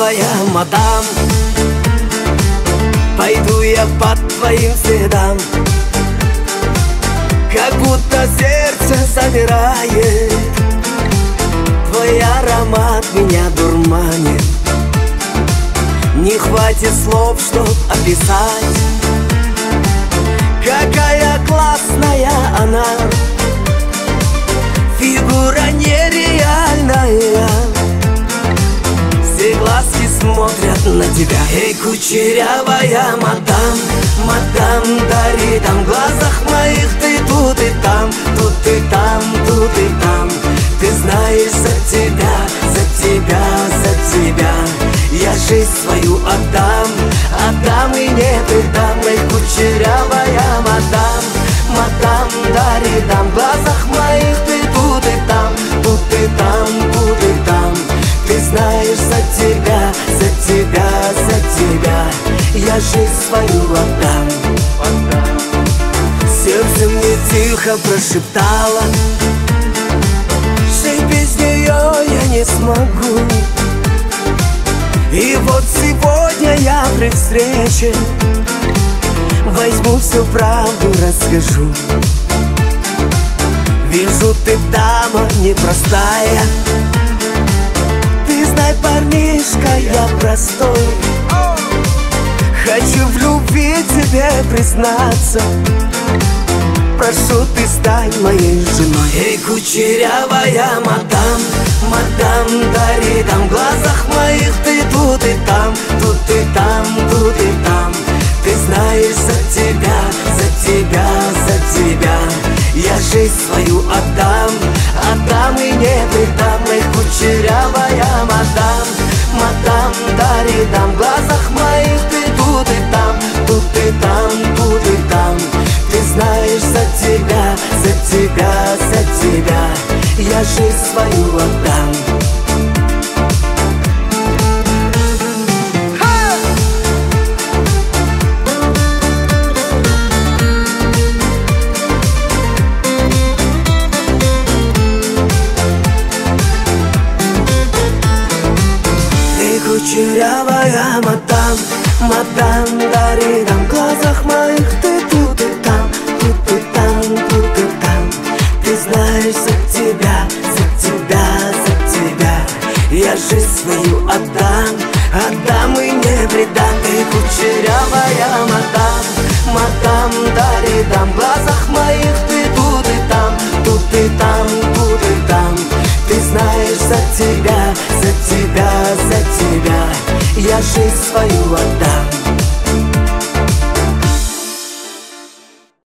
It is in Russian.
кучерявая мадам, пойду я по твоим следам, как будто сердце замирает. Твой аромат меня дурманит, не хватит слов, чтоб описать, какая классная она, фигура нереальная. Все глазки смотрят на тебя. Эй, кучерявая мадам, мадам, дари там, в глазах моих ты тут и там, тут и там, тут и там. Ты знаешь, за тебя, за тебя, за тебя я жизнь свою отдам, отдам и не предам. Эй, кучерявая мадам, мадам, дари там, в глазах моих ты тут и там, тут и там, тут и там. Ты знаешь, за тебя, за тебя, за тебя я жизнь свою отдам. Сердце мне тихо прошептало, жить без нее я не смогу. И вот сегодня я при встрече возьму всю правду, расскажу. Вижу, ты дама непростая, ты знай, парнишка, я простой. Хочу в любви тебе признаться, прошу, ты стань моей женой. Эй, кучерявая мадам, мадам, дари там, в глазах моих ты тут и там, тут и там, тут и там. Ты знаешь, за тебя, за тебя, за тебя я жизнь свою отдам, отдам и не предам. Эй, кучерявая мадам, мадам, дари там, в глазах моих ты тут и там, тут и там, тут и там. Ты знаешь, за тебя, за тебя, за тебя я жизнь свою отдам. Ты кучерявая мадам, мадам, дари там, в глазах моих ты тут и там, тут и там, тут и там. Ты знаешь, за тебя, за тебя, за тебя я жизнь свою отдам, отдам и не предам. Ты кучерявая мадам, мадам, дари там, в глазах моих ты тут и там, тут и там, тут и там. Ты знаешь, за тебя, за тебя, за тебя я жизнь свою отдам.